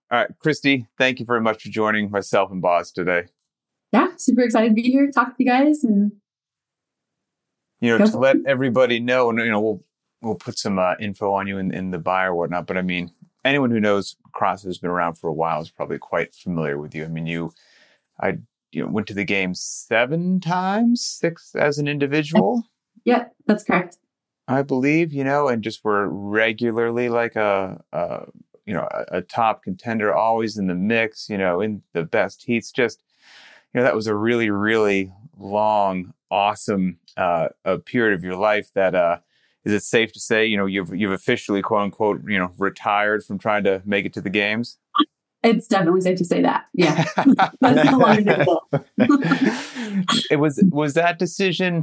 All right, Christy, thank you very much for joining myself and Boz today. Yeah, super excited to be here, talk to you guys, and go To for let it. everybody know, and we'll put some info on you in the bio or whatnot. But I mean, anyone who knows CrossFit has been around for a while is probably quite familiar with you. I mean, I went to the game 7 times, 6 as an individual, Yeah, that's correct. I believe. And just were regularly like a top contender, always in the mix. In the best heats. Just that was a really, really long, awesome a period of your life that is it safe to say, you've officially, quote unquote, retired from trying to make it to the games? It's definitely safe to say that. Yeah, that's no longer difficult. Was that decision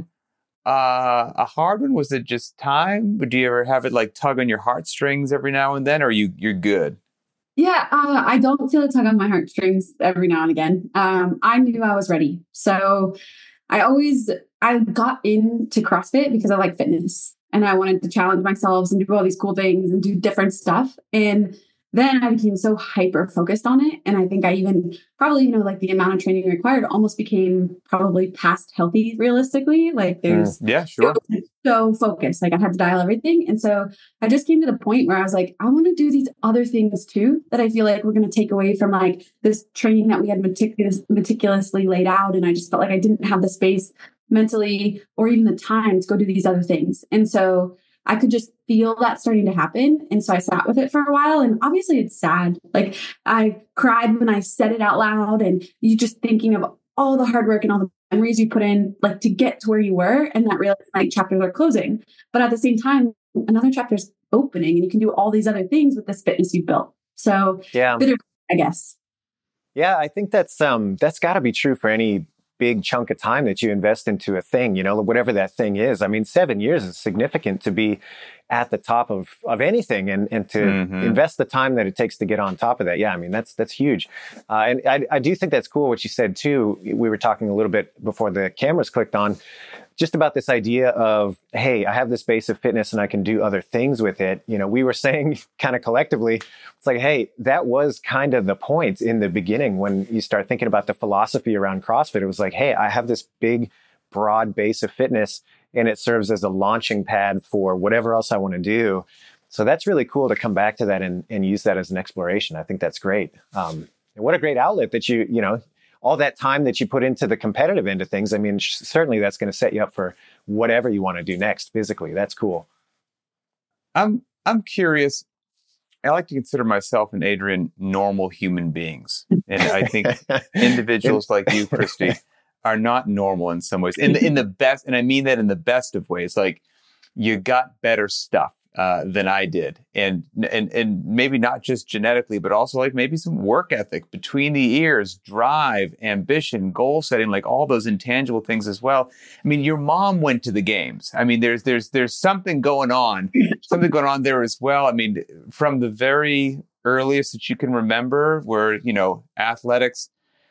a hard one? Was it just time? Do you ever have it like tug on your heartstrings every now and then, or you're good? Yeah, I don't feel a tug on my heartstrings every now and again. I knew I was ready, so I got into CrossFit because I like fitness and I wanted to challenge myself and do all these cool things and do different stuff. And then I became so hyper focused on it. And I think I even probably, like the amount of training required almost became probably past healthy realistically. Like there's Yeah, it sure. was so focused. Like I had to dial everything. And so I just came to the point where I was like, I want to do these other things too that I feel like we're going to take away from like this training that we had meticulously laid out. And I just felt like I didn't have the space mentally or even the time to go do these other things. And so I could just feel that starting to happen. And so I sat with it for a while. And obviously it's sad. Like I cried when I said it out loud, and you just thinking of all the hard work and all the memories you put in, like to get to where you were, and that realizing like chapters are closing. But at the same time, another chapter is opening and you can do all these other things with this fitness you built. So Yeah. bitter, I guess. Yeah, I think that's got to be true for any big chunk of time that you invest into a thing, whatever that thing is. I mean, 7 years is significant to be at the top of anything and to invest the time that it takes to get on top of that. Yeah, I mean, that's huge. And I do think that's cool what you said too. We were talking a little bit before the cameras clicked on, just about this idea of, hey, I have this base of fitness and I can do other things with it. We were saying kind of collectively, it's like, hey, that was kind of the point in the beginning when you start thinking about the philosophy around CrossFit. It was like, hey, I have this big, broad base of fitness and it serves as a launching pad for whatever else I want to do. So that's really cool to come back to that and use that as an exploration. I think that's great. And what a great outlet that all that time that you put into the competitive end of things. I mean, certainly that's going to set you up for whatever you want to do next physically. That's cool. I'm curious. I like to consider myself and Adrian normal human beings. And I think individuals like you, Christy, are not normal in some ways. In the best, and I mean that in the best of ways. Like you got better stuff than I did. And maybe not just genetically, but also like maybe some work ethic between the ears, drive, ambition, goal setting, like all those intangible things as well. I mean, your mom went to the games. I mean, there's something going on there as well. I mean, from the very earliest that you can remember where, athletics,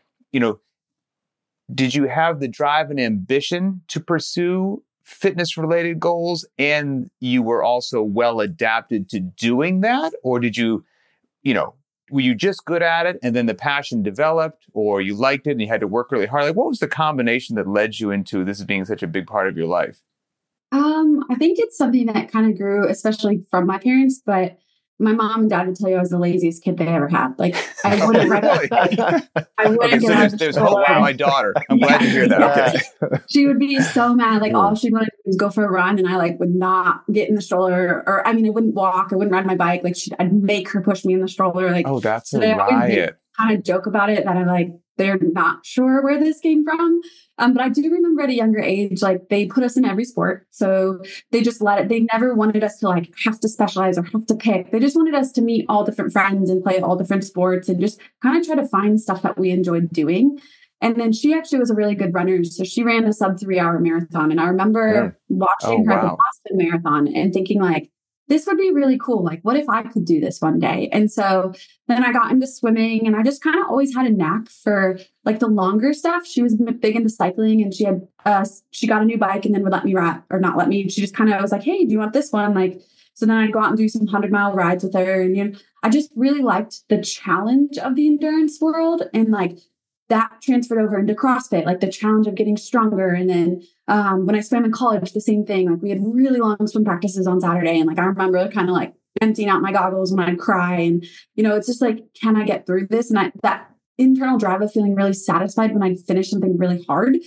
did you have the drive and ambition to pursue fitness related goals, and you were also well adapted to doing that? Or did you, were you just good at it and then the passion developed, or you liked it and you had to work really hard? Like, what was the combination that led you into this being such a big part of your life? I think it's something that kind of grew, especially from my parents, but my mom and dad would tell you I was the laziest kid they ever had. Like I wouldn't ride a bike. I wouldn't Okay, so get on the there's hope stroller. for my daughter. I'm glad to hear that. Okay. She would be so mad. Like all she wanted to do was go for a run, and I like would not get in the stroller, or I mean, I wouldn't walk, I wouldn't ride my bike. Like I'd make her push me in the stroller. Like, Oh, that's so a they always riot. kind of joke about it that I'm like, they're not sure where this came from. But I do remember at a younger age, like they put us in every sport. So they just they never wanted us to like have to specialize or have to pick. They just wanted us to meet all different friends and play all different sports and just kind of try to find stuff that we enjoyed doing. And then she actually was a really good runner. So she ran a sub 3 hour marathon. And I remember watching her at the Boston Marathon and thinking like, this would be really cool. Like, what if I could do this one day? And so then I got into swimming, and I just kind of always had a knack for like the longer stuff. She was big into cycling, and she got a new bike and then would let me ride, or not let me. She just kind of was like, hey, do you want this one? Like, So then I'd go out and do some 100-mile rides with her. And, I just really liked the challenge of the endurance world. And like that transferred over into CrossFit, like the challenge of getting stronger. And then when I swam in college, the same thing. Like we had really long swim practices on Saturday. And like I remember kind of like emptying out my goggles when I'd cry. And, it's just like, can I get through this? And that internal drive of feeling really satisfied when I'd finish something really hard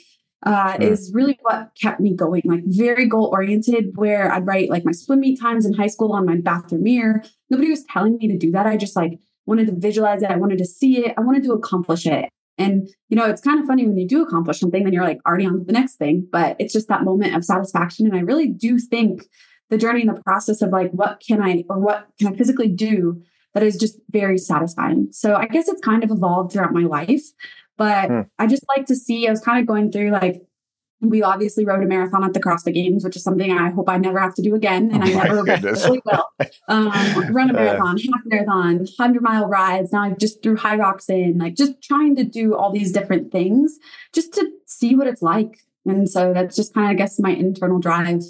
is really what kept me going. Like very goal oriented, where I'd write like my swim meet times in high school on my bathroom mirror. Nobody was telling me to do that. I just like wanted to visualize it. I wanted to see it. I wanted to accomplish it. And, it's kind of funny when you do accomplish something, then you're like already on to the next thing, but it's just that moment of satisfaction. And I really do think the journey and the process of like, what can I physically do that is just very satisfying. So I guess it's kind of evolved throughout my life, but I just like to see, I was kind of going through like, we obviously rode a marathon at the CrossFit Games, which is something I hope I never have to do again. And I never really will. Run a marathon, half marathon, 100-mile rides. Now I just threw High Rocks in, like just trying to do all these different things just to see what it's like. And so that's just kind of, I guess, my internal drive.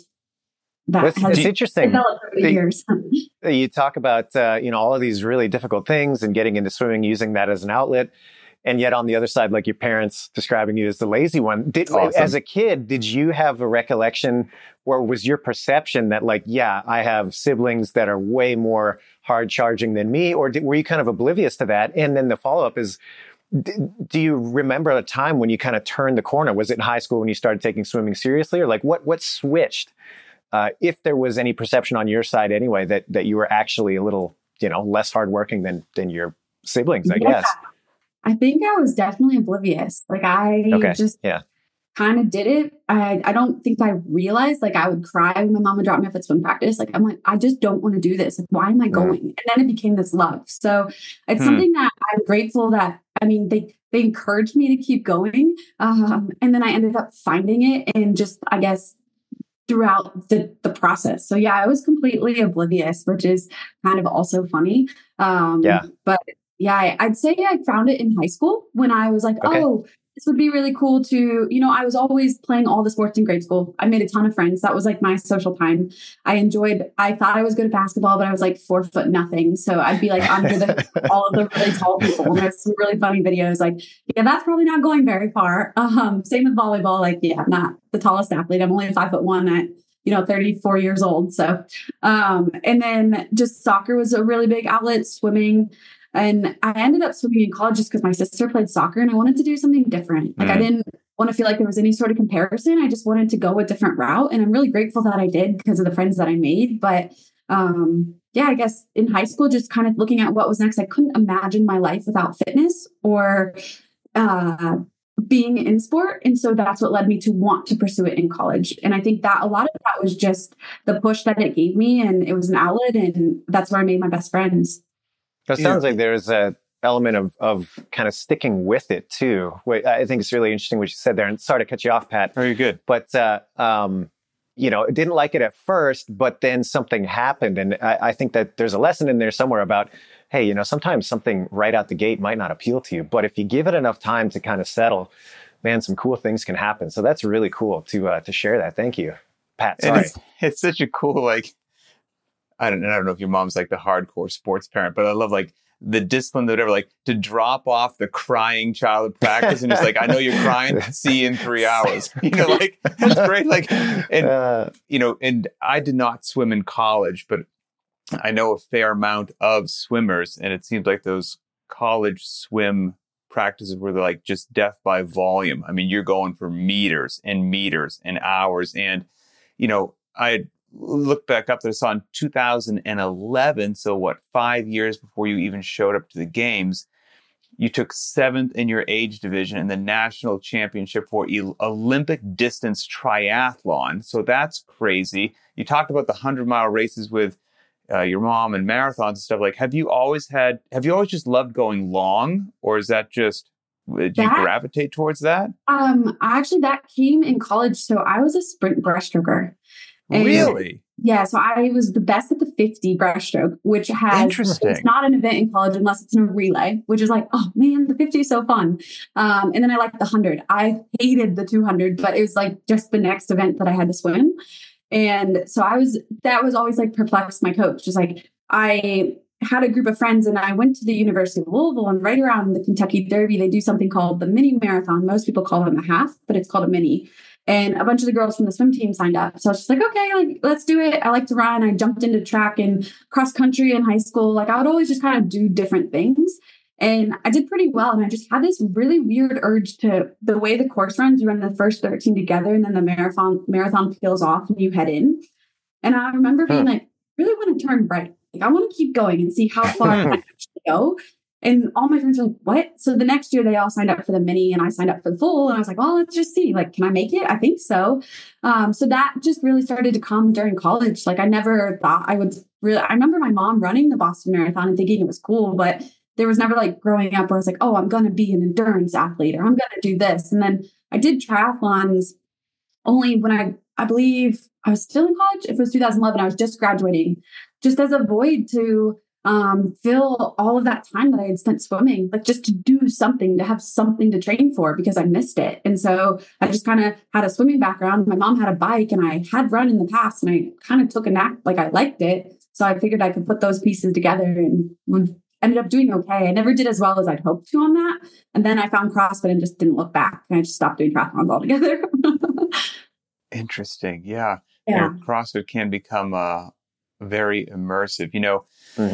It's interesting. Developed over the years. You talk about, all of these really difficult things and getting into swimming, using that as an outlet. And yet on the other side, like your parents describing you as the lazy one. As a kid, did you have a recollection, or was your perception that like, yeah, I have siblings that are way more hard charging than me? Or were you kind of oblivious to that? And then the follow-up is, do you remember a time when you kind of turned the corner? Was it in high school when you started taking swimming seriously? Or like what switched? If there was any perception on your side anyway, that you were actually a little, less hardworking than your siblings, I guess. I think I was definitely oblivious. Like I kind of did it. I don't think I realized, like I would cry when my mom would drop me off at swim practice. Like I'm like, I just don't want to do this. Like, why am I going? And then it became this love. So it's something that I'm grateful that, they encouraged me to keep going. And then I ended up finding it and just, I guess, throughout the process. So yeah, I was completely oblivious, which is kind of also funny. But yeah, I'd say I found it in high school when I was like, oh, this would be really cool to, I was always playing all the sports in grade school. I made a ton of friends. That was like my social time. I thought I was good at basketball, but I was like 4'0". So I'd be like under all of the really tall people. And there's some really funny videos like, yeah, that's probably not going very far. Same with volleyball. Like, yeah, I'm not the tallest athlete. I'm only 5'1" at 34 years old. So, and then just soccer was a really big outlet, swimming. And I ended up swimming in college just because my sister played soccer and I wanted to do something different. Like I didn't want to feel like there was any sort of comparison. I just wanted to go a different route. And I'm really grateful that I did because of the friends that I made. But I guess in high school, just kind of looking at what was next, I couldn't imagine my life without fitness or being in sport. And so that's what led me to want to pursue it in college. And I think that a lot of that was just the push that it gave me. And it was an outlet. And that's where I made my best friends. It sounds like there's a element of kind of sticking with it too. I think it's really interesting what you said there. And sorry to cut you off, Pat. Oh, you're good. But, didn't like it at first, but then something happened. And I think that there's a lesson in there somewhere about, hey, sometimes something right out the gate might not appeal to you. But if you give it enough time to kind of settle, man, some cool things can happen. So that's really cool to share that. Thank you, Pat. Sorry. It's such a cool, like, I don't know if your mom's like the hardcore sports parent, but I love like the discipline, whatever, like to drop off the crying child at practice and just like, I know you're crying, see you in 3 hours. Like that's great. Like, and and I did not swim in college, but I know a fair amount of swimmers, and it seems like those college swim practices were like just death by volume. I mean, you're going for meters and hours, and I look back up that I saw in 2011. So 5 years before you even showed up to the games, you took 7th in your age division in the national championship for Olympic distance triathlon. So that's crazy. You talked about the 100-mile races with your mom and marathons and stuff. Like, have you always just loved going long, or is that just, did you gravitate towards that? Actually that came in college. So I was a sprint breaststroker. Really? Yeah. So I was the best at the 50 breaststroke, which it's not an event in college unless it's in a relay, which is like, oh man, the 50 is so fun. And then I liked the 100. I hated the 200, but it was like just the next event that I had to swim. And so that was always like perplexed my coach. Just like I had a group of friends and I went to the University of Louisville, and right around the Kentucky Derby, they do something called the mini marathon. Most people call it a half, but it's called a mini. And a bunch of the girls from the swim team signed up. So I was just like, okay, like, let's do it. I like to run. I jumped into track and cross country in high school. Like I would always just kind of do different things. And I did pretty well. And I just had this really weird urge to, the way the course runs, you run the first 13 together and then the marathon peels off and you head in. And I remember being like, really want to turn right. Like I want to keep going and see how far I can actually go. And all my friends were like, what? So the next year they all signed up for the mini and I signed up for the full. And I was like, well, let's just see, like, can I make it? I think so. So that just really started to come during college. Like I never thought I would really, I remember my mom running the Boston Marathon and thinking it was cool, but there was never like growing up where I was like, oh, I'm going to be an endurance athlete or I'm going to do this. And then I did triathlons only when I believe I was still in college. If it was 2011, I was just graduating, just as a void to fill all of that time that I had spent swimming, like just to do something, to have something to train for because I missed it. And so I just kind of had a swimming background. My mom had a bike and I had run in the past and I kind of took a knack, like I liked it. So I figured I could put those pieces together and ended up doing okay. I never did as well as I'd hoped to on that. And then I found CrossFit and just didn't look back. And I just stopped doing triathlons altogether. Interesting. Yeah. You know, CrossFit can become very immersive. You know,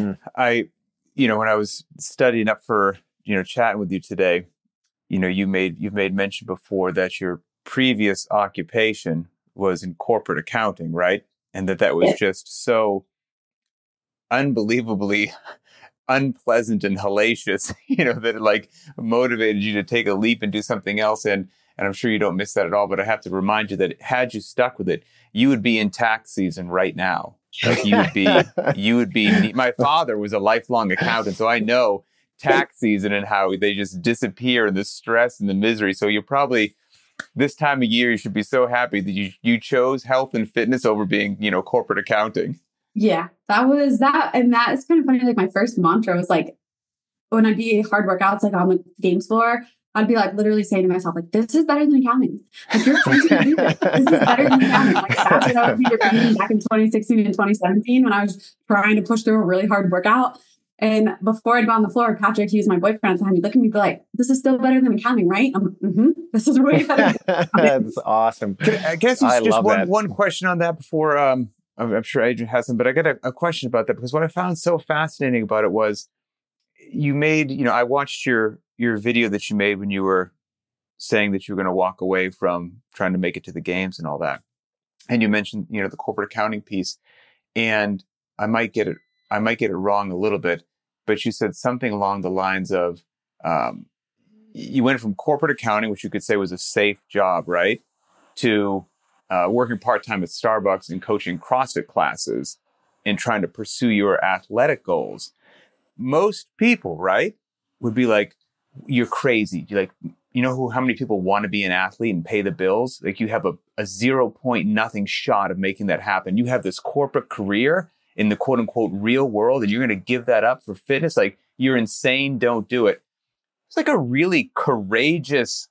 when I was studying up for, chatting with you today, you've made mention before that your previous occupation was in corporate accounting, right? And that was just so unbelievably unpleasant and hellacious, that it like motivated you to take a leap and do something else. And I'm sure you don't miss that at all, but I have to remind you that had you stuck with it, you would be in tax season right now. Like you would be, my father was a lifelong accountant. So I know tax season and how they just disappear and the stress and the misery. So you're probably, this time of year, you should be so happy that you chose health and fitness over being, corporate accounting. Yeah, that was that. And that is kind of funny. Like my first mantra was like, when I'd be hard workouts, like on the games floor, I'd be like literally saying to myself, like, this is better than accounting. Like you're trying to do this. This is better than accounting. Like that's what I would be repeating back in 2016 and 2017 when I was trying to push through a really hard workout. And before I'd go on the floor, Patrick, he was my boyfriend at the time, he'd look at me and be like, this is still better than accounting, right? I'm like, this is way better. That's awesome. I guess it's just one question on that before, I'm sure Adrian has some, but I got a question about that because what I found so fascinating about it was you made, I watched your video that you made when you were saying that you were going to walk away from trying to make it to the games and all that. And you mentioned, the corporate accounting piece, and I might get it wrong a little bit, but you said something along the lines of, you went from corporate accounting, which you could say was a safe job, right? To working part-time at Starbucks and coaching CrossFit classes and trying to pursue your athletic goals. Most people, right, would be like, you're crazy. You're like, how many people want to be an athlete and pay the bills? Like you have a 0 point nothing shot of making that happen. You have this corporate career in the quote unquote real world and you're going to give that up for fitness. Like you're insane. Don't do it. It's like a really courageous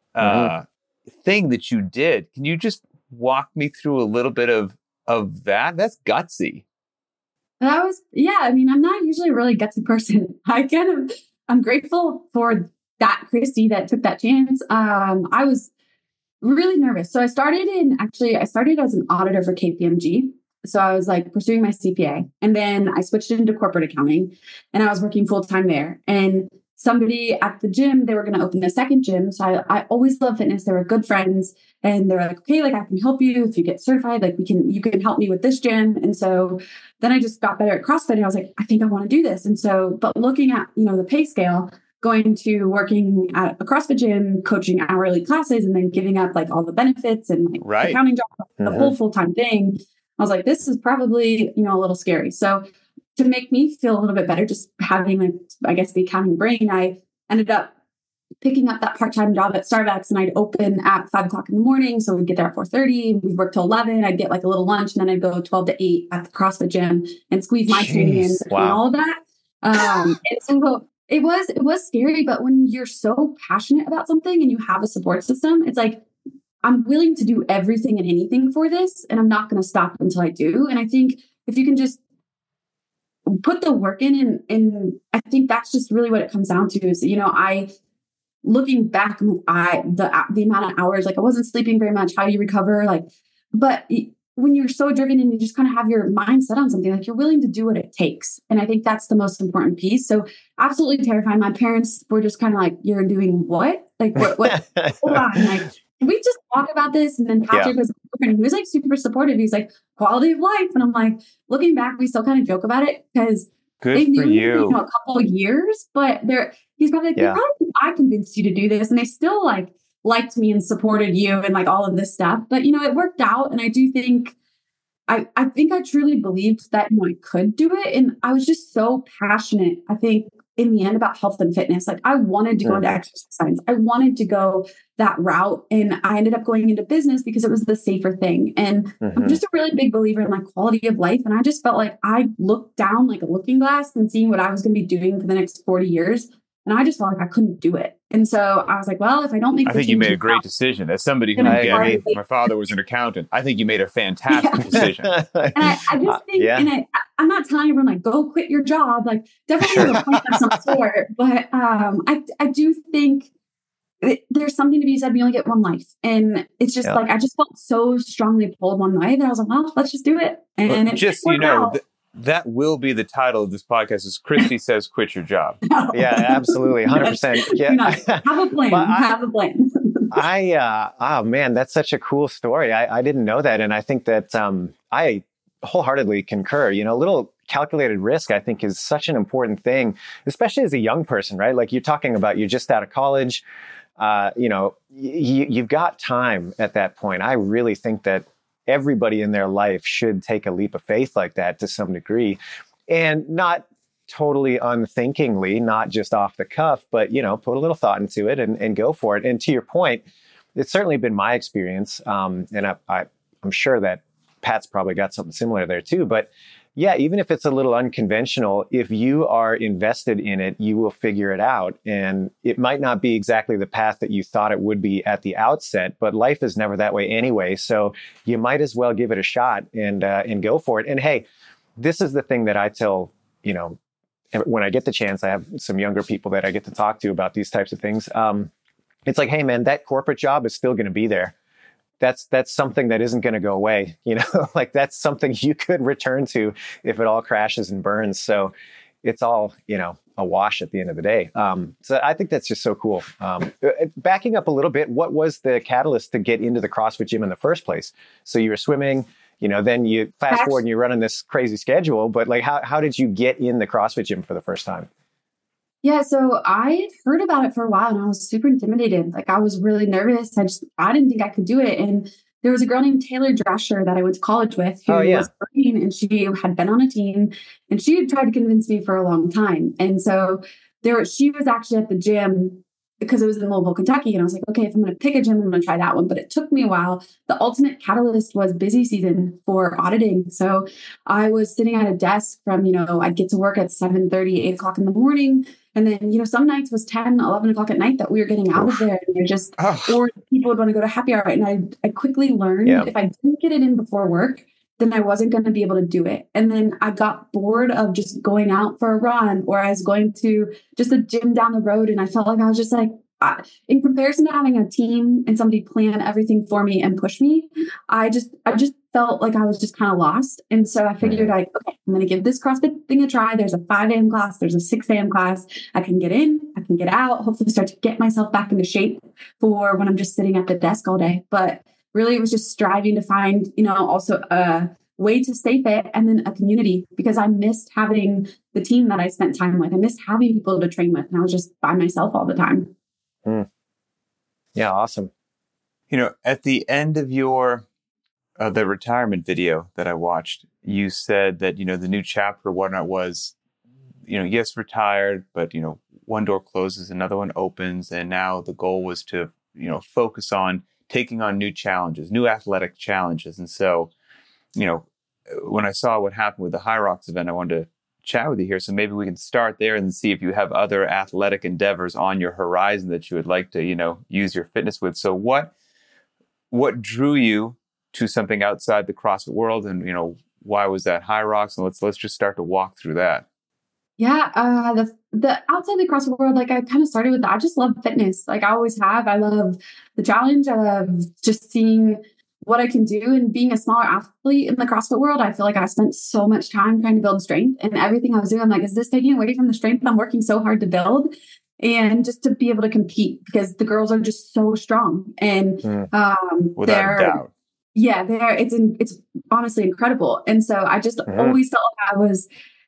thing that you did. Can you just walk me through a little bit of that? That's gutsy. That was, I mean, I'm not usually a really gutsy person. I'm grateful for that Christy that took that chance. I was really nervous. So I started as an auditor for KPMG. So I was like pursuing my CPA, and then I switched into corporate accounting and I was working full time there. And somebody at the gym, they were going to open a second gym. So I always loved fitness. They were good friends and they were like, okay, like I can help you if you get certified, like you can help me with this gym. And so then I just got better at CrossFit and I was like, I think I want to do this. And so, but looking at, the pay scale, going to working at a CrossFit gym, coaching hourly classes, and then giving up like all the benefits and like accounting job, the whole full-time thing. I was like, this is probably, a little scary. So to make me feel a little bit better, just having the accounting brain, I ended up picking up that part-time job at Starbucks, and I'd open at 5:00 in the morning. So we'd get there at 4:30. We'd work till 11. I'd get like a little lunch, and then I'd go 12 to 8 at the CrossFit gym and squeeze my training in between all of that. And so it was scary, but when you're so passionate about something and you have a support system, it's like, I'm willing to do everything and anything for this, and I'm not going to stop until I do. And I think if you can just put the work in, and I think that's just really what it comes down to is, looking back, the amount of hours, like I wasn't sleeping very much, how you recover, like, but when you're so driven and you just kind of have your mind set on something, like you're willing to do what it takes. And I think that's the most important piece. So absolutely terrifying. My parents were just kind of like, you're doing what? Like, what? Hold on. Like, can we just talk about this? And then Patrick he was like super supportive. He's like, quality of life. And I'm like, looking back, we still kind of joke about it because they knew me, a couple of years, but he's probably like, how did I convinced you to do this? And they still like liked me and supported you and like all of this stuff. But, it worked out. And I do think, I think I truly believed that, I could do it. And I was just so passionate, I think, in the end about health and fitness. Like I wanted to go into exercise science. I wanted to go that route. And I ended up going into business because it was the safer thing. And I'm just a really big believer in like quality of life. And I just felt like I looked down like a looking glass and seeing what I was going to be doing for the next 40 years. And I just felt like I couldn't do it. And so I was like, well, if I don't make I think you made a great decision. As somebody who, again, my father was an accountant, I think you made a fantastic decision. And I just think, and I'm not telling everyone like, go quit your job, like definitely have a point of some sort. But I do think there's something to be said. We only get one life. And it's just like, I just felt so strongly pulled one way that I was like, well, let's just do it. And it just, that will be the title of this podcast is Christy Says Quit Your Job. Yeah, absolutely. 100%. Yeah. Have a plan. Have a plan. Oh man, that's such a cool story. I didn't know that. And I think that I wholeheartedly concur. A little calculated risk, I think, is such an important thing, especially as a young person, right? Like you're talking about, you're just out of college. You've got time at that point. I really think that everybody in their life should take a leap of faith like that to some degree, and not totally unthinkingly, not just off the cuff, but, put a little thought into it and go for it. And to your point, it's certainly been my experience. And I'm sure that Pat's probably got something similar there too, but yeah, even if it's a little unconventional, if you are invested in it, you will figure it out. And it might not be exactly the path that you thought it would be at the outset, but life is never that way anyway. So you might as well give it a shot and go for it. And hey, this is the thing that I tell, when I get the chance, I have some younger people that I get to talk to about these types of things. It's like, hey man, that corporate job is still going to be there. That's something that isn't going to go away. Like that's something you could return to if it all crashes and burns. So it's all, a wash at the end of the day. So I think that's just so cool. Backing up a little bit, what was the catalyst to get into the CrossFit gym in the first place? So you were swimming, then you fast forward and you're running this crazy schedule, but like, how did you get in the CrossFit gym for the first time? Yeah, so I had heard about it for a while and I was super intimidated. Like I was really nervous. I didn't think I could do it. And there was a girl named Taylor Drescher that I went to college with who was green, and she had been on a team and she had tried to convince me for a long time. And so she was actually at the gym because it was in Louisville, Kentucky. And I was like, okay, if I'm going to pick a gym, I'm going to try that one. But it took me a while. The ultimate catalyst was busy season for auditing. So I was sitting at a desk from, I'd get to work at 7:30, 8 o'clock in the morning. And then, some nights was 10, 11 o'clock at night that we were getting out of there. And or people would want to go to happy hour. And I quickly learned if I didn't get it in before work, then I wasn't going to be able to do it. And then I got bored of just going out for a run, or I was going to just a gym down the road. And I felt like I was just like, in comparison to having a team and somebody plan everything for me and push me, I just felt like I was just kind of lost. And so I figured okay, I'm going to give this CrossFit thing a try. There's a 5 a.m. class. There's a 6 a.m. class. I can get in, I can get out, hopefully start to get myself back into shape for when I'm just sitting at the desk all day. But really it was just striving to find, also a way to stay fit and then a community, because I missed having the team that I spent time with. I missed having people to train with, and I was just by myself all the time. Yeah, awesome. At the end of your the retirement video that I watched, you said that the new chapter, whatnot, was yes, retired, but one door closes, another one opens, and now the goal was to focus on taking on new challenges, new athletic challenges. And so when I saw what happened with the High Rocks event, I wanted to chat with you here. So maybe we can start there and see if you have other athletic endeavors on your horizon that you would like to, use your fitness with. So what what drew you to something outside the CrossFit world, and why was that High Rocks? And let's just start to walk through that. Yeah, the outside the CrossFit world, like I kind of started with that. I just love fitness. Like I always have. I love the challenge. I love just seeing what I can do. And being a smaller athlete in the CrossFit world, I feel like I spent so much time trying to build strength, and everything I was doing, I'm like, is this taking away from the strength I'm working so hard to build? And just to be able to compete, because the girls are just so strong, and without a doubt. Yeah, it's honestly incredible. And so I just always felt like I was,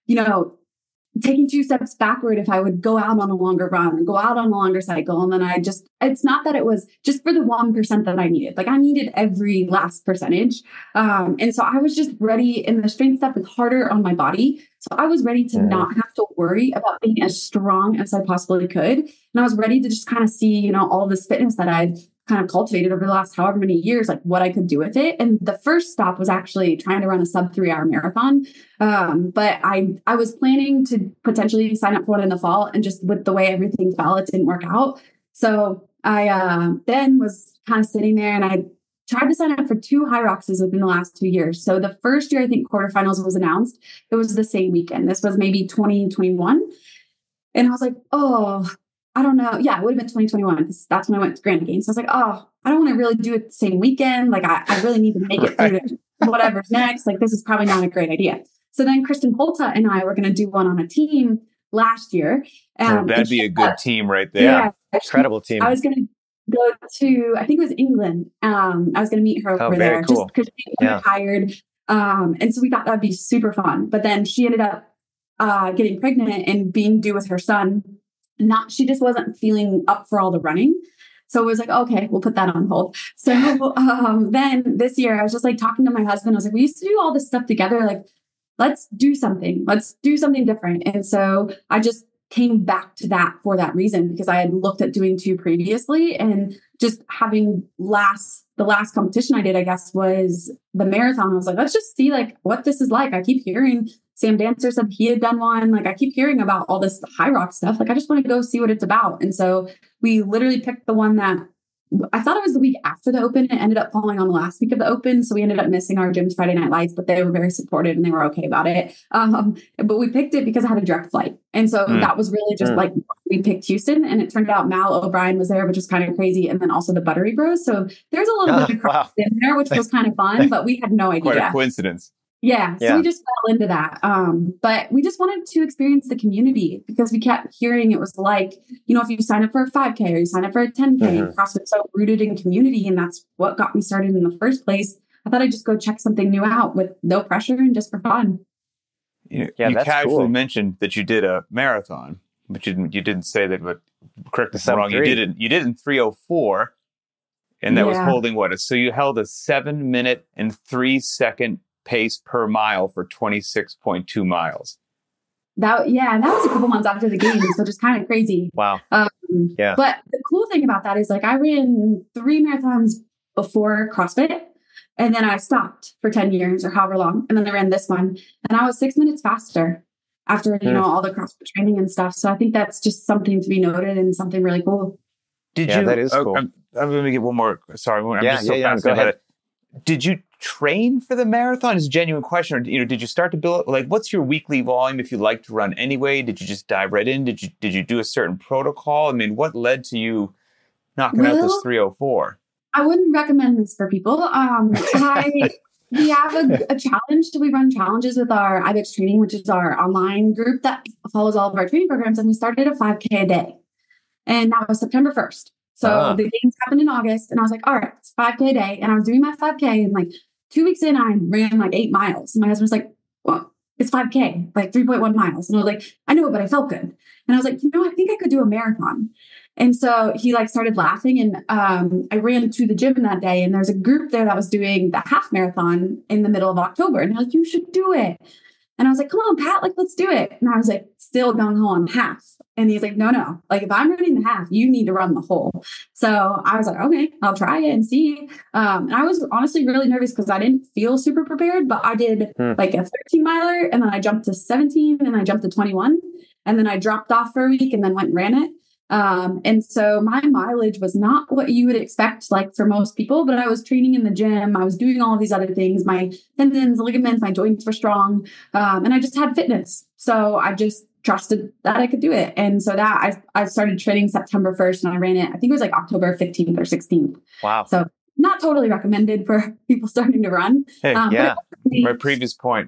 taking 2 steps backward if I would go out on a longer run or go out on a longer cycle. And then it's not that it was just for the 1% that I needed. Like I needed every last percentage. And so I was just ready, and the strength stuff was harder on my body. So I was ready to not have to worry about being as strong as I possibly could. And I was ready to just kind of see, all this fitness that I'd kind of cultivated over the last however many years, like what I could do with it. And the first stop was actually trying to run a sub 3-hour marathon. But I was planning to potentially sign up for one in the fall, and just with the way everything fell, it didn't work out. So I then was kind of sitting there, and I tried to sign up for 2 High Rocks within the last 2 years. So the first year, I think quarterfinals was announced. It was the same weekend. This was maybe 2021. And I was like, oh, I don't know. Yeah, it would have been 2021 because that's when I went to Granite Games. So I was like, oh, I don't want to really do it the same weekend. Like I really need to make it through to whatever's next. Like this is probably not a great idea. So then Kristen Holta and I were going to do one on a team last year. That'd be a good team right there. Yeah, incredible team. I was going to go to, I think it was England. I was going to meet her over there just because she was retired. And so we thought that'd be super fun. But then she ended up getting pregnant and being due with her son. She just wasn't feeling up for all the running. So it was like, okay, we'll put that on hold. So then this year I was just like talking to my husband. I was like, we used to do all this stuff together. Like, let's do something. Let's do something different. And so I just came back to that for that reason, because I had looked at doing 2 previously, and just having the last competition I did, I guess, was the marathon. I was like, let's just see like what this is like. I keep hearing Sam Dancer said he had done one. Like I keep hearing about all this High Rock stuff. Like I just want to go see what it's about. And so we literally picked the one that I thought it was the week after the Open. It ended up falling on the last week of the Open. So we ended up missing our gym's Friday Night Lights, but they were very supportive and they were okay about it. But we picked it because I had a direct flight. And so that was really just like, we picked Houston, and it turned out Mal O'Brien was there, which was kind of crazy. And then also the Buttery Bros. So there's a little bit of cross in there, which was kind of fun, but we had no idea. Quite a coincidence. Yeah. So we just fell into that. But we just wanted to experience the community, because we kept hearing it was like, if you sign up for a 5K or you sign up for a 10K, CrossFit's so rooted in community. And that's what got me started in the first place. I thought I'd just go check something new out with no pressure and just for fun. You casually mentioned that you did a marathon, but you didn't say that, but correct me if I'm wrong. You did it in 3:04, and that was holding what? So you held a 7-minute and 3-second pace per mile for 26.2 miles. That was a couple months after the games, which is kind of crazy. Wow. But the cool thing about that is like I ran 3 marathons before CrossFit, and then I stopped for 10 years or however long. And then I ran this one, and I was 6 minutes faster after, all the CrossFit training and stuff. So I think that's just something to be noted and something really cool. That is cool. I'm going to get one more. Sorry. I'm just so fascinated about it. Did you train for the marathon? Is a genuine question. Or, did you start to build, like, what's your weekly volume if you like to run anyway? Did you just dive right in? Did you do a certain protocol? I mean, what led to you knocking out this 3:04? I wouldn't recommend this for people. We have a challenge. We run challenges with our IBEX Training, which is our online group that follows all of our training programs. And we started a 5K a day. And that was September 1st. So the games happened in August, and I was like, all right, it's 5K a day. And I was doing my 5K, and like 2 weeks in, I ran like 8 miles. And my husband was like, well, it's 5K, like 3.1 miles. And I was like, I know, but I felt good. And I was like, I think I could do a marathon. And so he like started laughing, and I ran to the gym that day, and there's a group there that was doing the half marathon in the middle of October. And they're like, you should do it. And I was like, come on, Pat, like, let's do it. And I was like, still gung ho on half. And he's like, no, like if I'm running the half, you need to run the whole. So I was like, okay, I'll try it and see. And I was honestly really nervous because I didn't feel super prepared, but I did like a 13 miler, and then I jumped to 17, and I jumped to 21, and then I dropped off for a week and then went and ran it. And so my mileage was not what you would expect, like for most people, but I was training in the gym. I was doing all of these other things. My tendons, ligaments, my joints were strong. And I just had fitness. So I just trusted that I could do it. And so that I started training September 1st and I ran it, I think it was like October 15th or 16th. Wow. So not totally recommended for people starting to run. Hey, my previous point,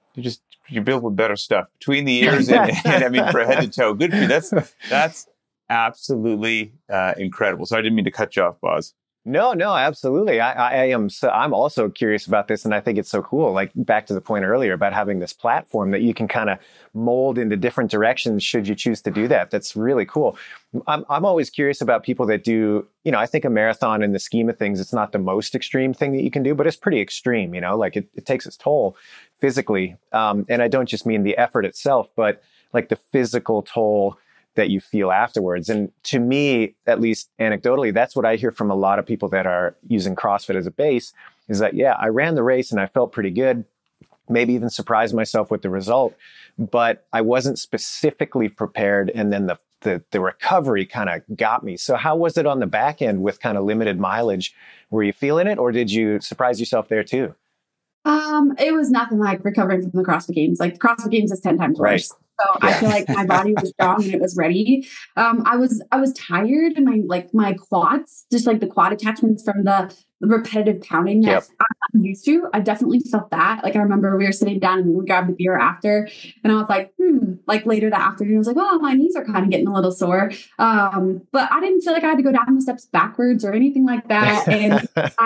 you build with better stuff between the ears and I mean, for head to toe. Good for you. That's absolutely incredible. So I didn't mean to cut you off, Boz. No, absolutely. I'm also curious about this, and I think it's so cool. Like back to the point earlier about having this platform that you can kind of mold into different directions should you choose to do that. That's really cool. I'm always curious about people that do, I think a marathon in the scheme of things, it's not the most extreme thing that you can do, but it's pretty extreme, like it takes its toll physically. And I don't just mean the effort itself, but like the physical toll that you feel afterwards. And to me, at least anecdotally, that's what I hear from a lot of people that are using CrossFit as a base is that, yeah, I ran the race and I felt pretty good, maybe even surprised myself with the result, but I wasn't specifically prepared. And then the recovery kind of got me. So how was it on the back end with kind of limited mileage? Were you feeling it or did you surprise yourself there too? It was nothing like recovering from the CrossFit Games. Like the CrossFit Games is 10 times worse. So I feel like my body was strong and it was ready. I was tired and my quads, just like the quad attachments from the repetitive pounding that I'm used to. I definitely felt that. Like I remember we were sitting down and we grabbed a beer after and I was like, like later that afternoon, I was like, well, my knees are kind of getting a little sore. But I didn't feel like I had to go down the steps backwards or anything like that. And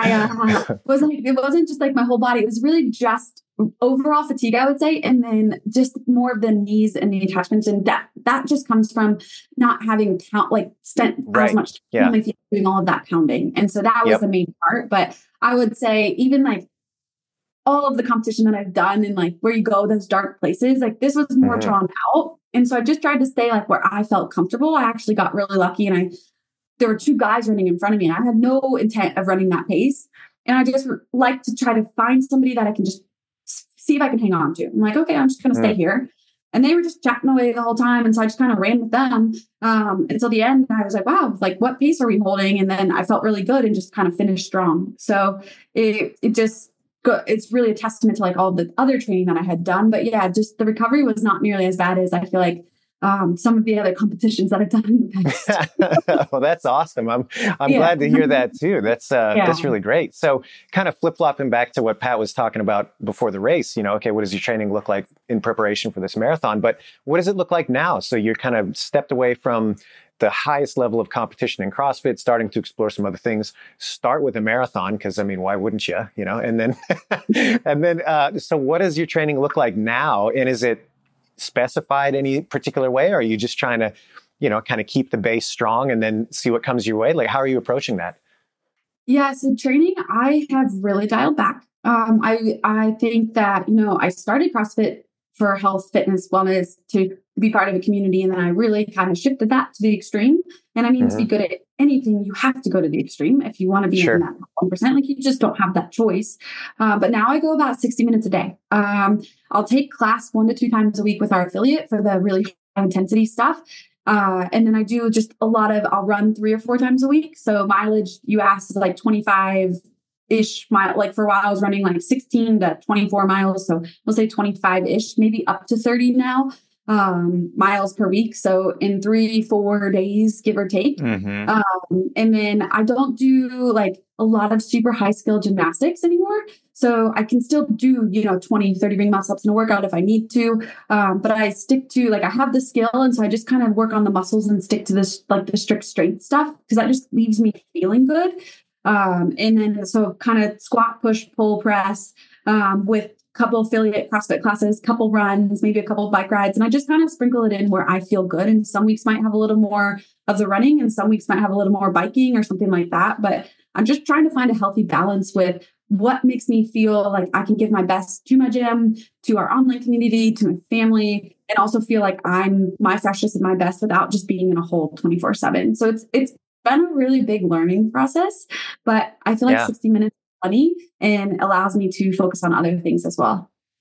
I was like, it wasn't just like my whole body. It was really just overall fatigue, I would say. And then just more of the knees and the attachments. And that just comes from not having spent as much time doing all of that pounding. And so that was the main part. But I would say even like all of the competition that I've done and like where you go, those dark places, like this was more drawn out. And so I just tried to stay like where I felt comfortable. I actually got really lucky and there were two guys running in front of me. I had no intent of running that pace. And I just like to try to find somebody that I can just see if I can hang on to. I'm like, okay, I'm just going to stay here. And they were just chatting away the whole time. And so I just kind of ran with them until the end. I was like, wow, like what pace are we holding? And then I felt really good and just kind of finished strong. So it's really a testament to like all the other training that I had done. But yeah, just the recovery was not nearly as bad as I feel like some of the other competitions that I've done in the past. Well, that's awesome. I'm glad to hear that too. That's really great. So kind of flip-flopping back to what Pat was talking about before the race, okay, what does your training look like in preparation for this marathon? But what does it look like now? So you're kind of stepped away from the highest level of competition in CrossFit, starting to explore some other things. Start with a marathon, because I mean, why wouldn't you? And then, so what does your training look like now? And is it specified any particular way? Or are you just trying to, kind of keep the base strong and then see what comes your way? Like, how are you approaching that? Yeah, so training, I have really dialed back. I think that, I started CrossFit for health, fitness, wellness, to be part of a community. And then I really kind of shifted that to the extreme. And I mean, to be good at anything, you have to go to the extreme if you want to be in that 1%. Like you just don't have that choice. But now I go about 60 minutes a day. I'll take class 1 to 2 times a week with our affiliate for the really high intensity stuff. And then I do just I'll run 3 or 4 times a week. So mileage, you asked, is like 25-ish mile. Like for a while I was running like 16 to 24 miles. So we'll say 25-ish, maybe up to 30 now, miles per week. So in 3-4 days, give or take. And then I don't do like a lot of super high skill gymnastics anymore. So I can still do, 20, 30 ring muscle ups in a workout if I need to. But I stick to I have the skill. And so I just kind of work on the muscles and stick to this, like the strict strength stuff, because that just leaves me feeling good. And then so kind of squat, push, pull, press, with a couple affiliate CrossFit classes, couple runs, maybe a couple bike rides. And I just kind of sprinkle it in where I feel good. And some weeks might have a little more of the running and some weeks might have a little more biking or something like that. But I'm just trying to find a healthy balance with what makes me feel like I can give my best to my gym, to our online community, to my family, and also feel like I'm my freshest and my best without just being in a hole 24/7. So it's been a really big learning process, but I feel like 60 minutes is plenty and allows me to focus on other things as well.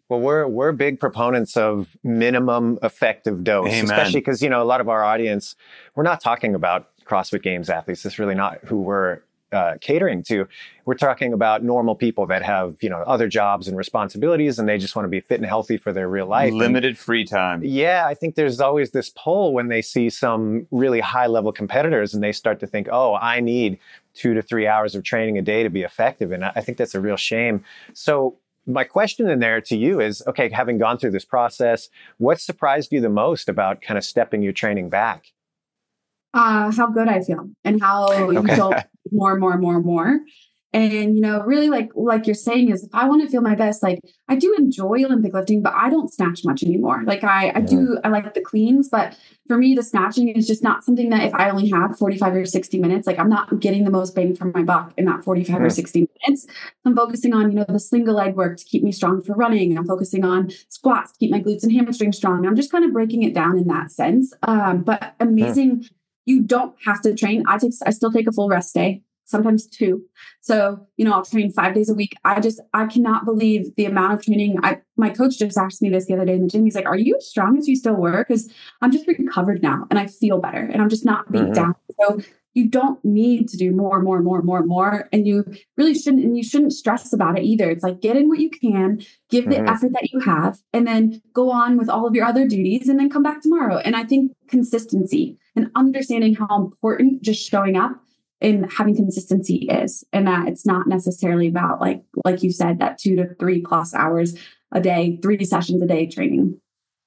Well, we're big proponents of minimum effective dose, Amen. especially because, a lot of our audience, we're not talking about CrossFit Games athletes. That's really not who we're catering to. We're talking about normal people that have, other jobs and responsibilities, and they just want to be fit and healthy for their real life. Limited free time. Yeah, I think there's always this pull when they see some really high level competitors and they start to think, oh, I need 2 to 3 hours of training a day to be effective. And I think that's a real shame. So my question in there to you is, okay, having gone through this process, what surprised you the most about kind of stepping your training back? How good I feel and how you don't more. And, really like you're saying is if I want to feel my best, like I do enjoy Olympic lifting, but I don't snatch much anymore. Like I like the cleans, but for me, the snatching is just not something that if I only have 45 or 60 minutes, like I'm not getting the most bang for my buck in that 45 or 60 minutes. I'm focusing on, the single leg work to keep me strong for running. I'm focusing on squats to keep my glutes and hamstrings strong. I'm just kind of breaking it down in that sense. But amazing. You don't have to train. I still take a full rest day, sometimes 2. So, I'll train 5 days a week. I cannot believe the amount of training. My coach just asked me this the other day in the gym. He's like, are you as strong as you still were? Because I'm just recovered now and I feel better and I'm just not beat down. So you don't need to do more. And you really shouldn't, and you shouldn't stress about it either. It's like, get in what you can, give the effort that you have, and then go on with all of your other duties and then come back tomorrow. And I think consistency and understanding how important just showing up and having consistency is, and that it's not necessarily about like you said, that 2 to 3 plus hours a day, 3 sessions a day training.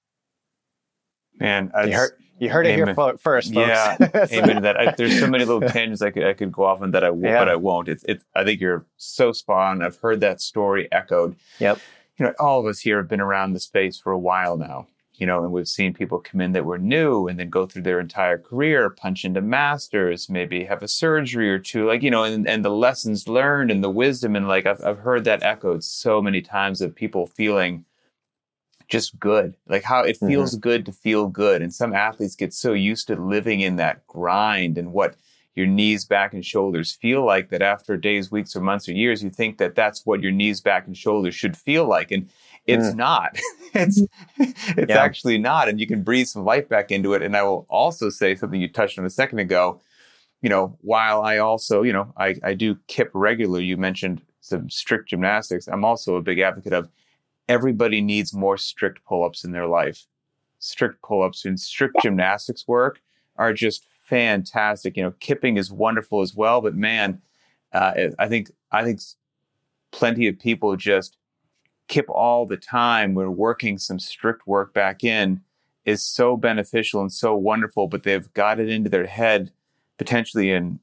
Man, you heard it here first, folks. Yeah, amen to that. There's so many little tangents I could go off on that but I won't. I think you're so spot on. I've heard that story echoed. Yep. All of us here have been around the space for a while now. And we've seen people come in that were new and then go through their entire career, punch into masters, maybe have a surgery or two, and the lessons learned and the wisdom. And I've heard that echoed so many times of people feeling just good, like how it feels good to feel good. And some athletes get so used to living in that grind and what your knees, back, and shoulders feel like that after days, weeks, or months, or years, you think that that's what your knees, back, and shoulders should feel like. And it's not. It's actually not. And you can breathe some life back into it. And I will also say something you touched on a second ago. While I also, I do KIP regularly, you mentioned some strict gymnastics. I'm also a big advocate of everybody needs more strict pull-ups in their life. Strict pull-ups and strict gymnastics work are just fantastic. Kipping is wonderful as well, but man, I think plenty of people just kip all the time. We're working some strict work back in is so beneficial and so wonderful, but they've got it into their head potentially in,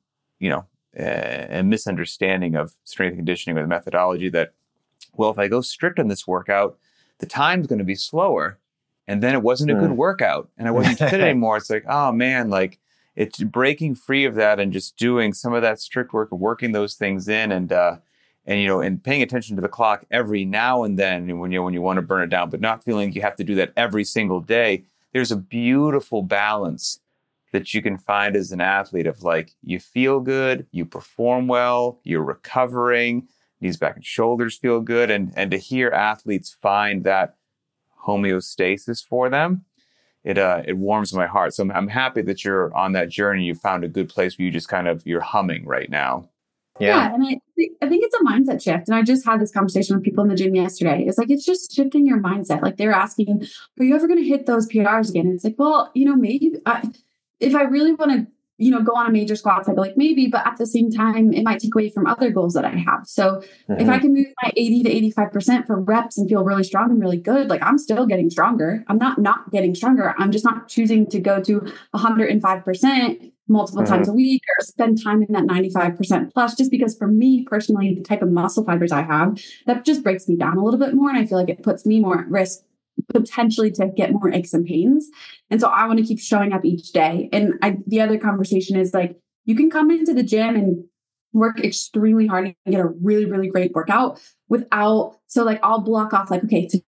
a misunderstanding of strength and conditioning or the methodology that, well, if I go strict on this workout, the time's going to be slower. And then it wasn't a good workout and I wasn't fit anymore. It's like, oh man, it's breaking free of that and just doing some of that strict work and working those things in and paying attention to the clock every now and then when you want to burn it down, but not feeling you have to do that every single day. There's a beautiful balance that you can find as an athlete of you feel good, you perform well, you're recovering, knees, back, and shoulders feel good. And to hear athletes find that homeostasis for them, it warms my heart. So I'm happy that you're on that journey. You found a good place where you just you're humming right now. Yeah. And I think it's a mindset shift. And I just had this conversation with people in the gym yesterday. It's it's just shifting your mindset. They're asking, are you ever going to hit those PRs again? And it's well, maybe if I really want to, go on a major squat cycle, maybe, but at the same time, it might take away from other goals that I have. So if I can move my 80 to 85% for reps and feel really strong and really good, I'm still getting stronger. I'm not getting stronger. I'm just not choosing to go to 105% multiple times a week or spend time in that 95% plus, just because for me personally, the type of muscle fibers I have, that just breaks me down a little bit more. And I feel like it puts me more at risk potentially to get more aches and pains. And so I want to keep showing up each day. And the other conversation is you can come into the gym and work extremely hard and get a really, really great workout without, I'll block off okay,